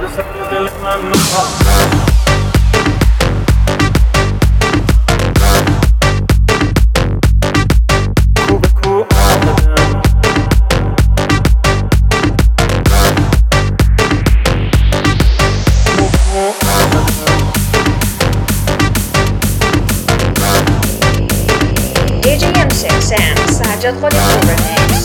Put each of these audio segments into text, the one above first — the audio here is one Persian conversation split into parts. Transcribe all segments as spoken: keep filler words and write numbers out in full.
سجاد خودی خوب رمیکس.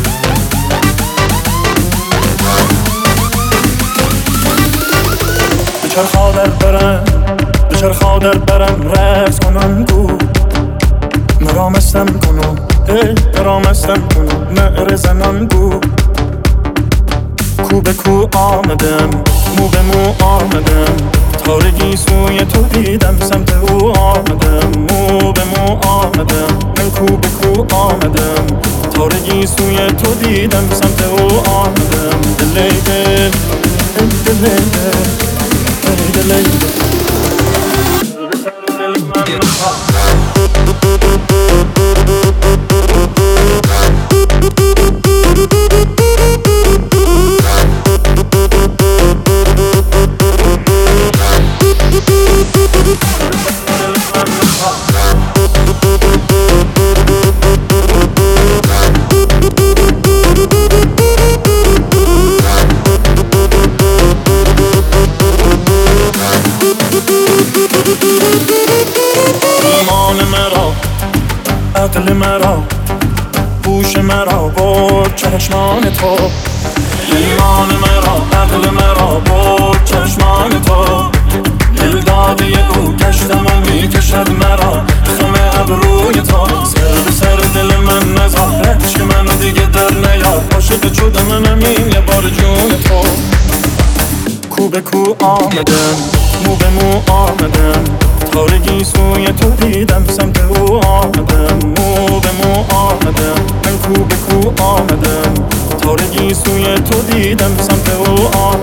بچرخا در برم بچرخا در برم رقص کنم گو مرا مستم کنم ای مرا مستم کنم نعره زنم گو کو به کو آمدم مو به مو آمدم تارگی سوی تو دیدم سمت او آمدم مو به مو آمدم من کو به کو آمدم تارگی سوی تو دیدم سمت او آمدم دلیده دلیده دلیده ایمان مرا عقل مرا هوش مرا با چشمان تو ایمان مرا عقل مرا با چشمان تو دل داده او کشتم و می کشد مرا خم ابروی تو سر به سر دل من نزار عشق من دیگه در نیاد عاشق شده منم این یه بار جون تو کو به کو آمدم مو به مو آمدم تارگی سوی تو دیدم سمت او آمدم مو به مو آمدم من کو به کو آمدم تارگی سوی تو دیدم سمت او آمدم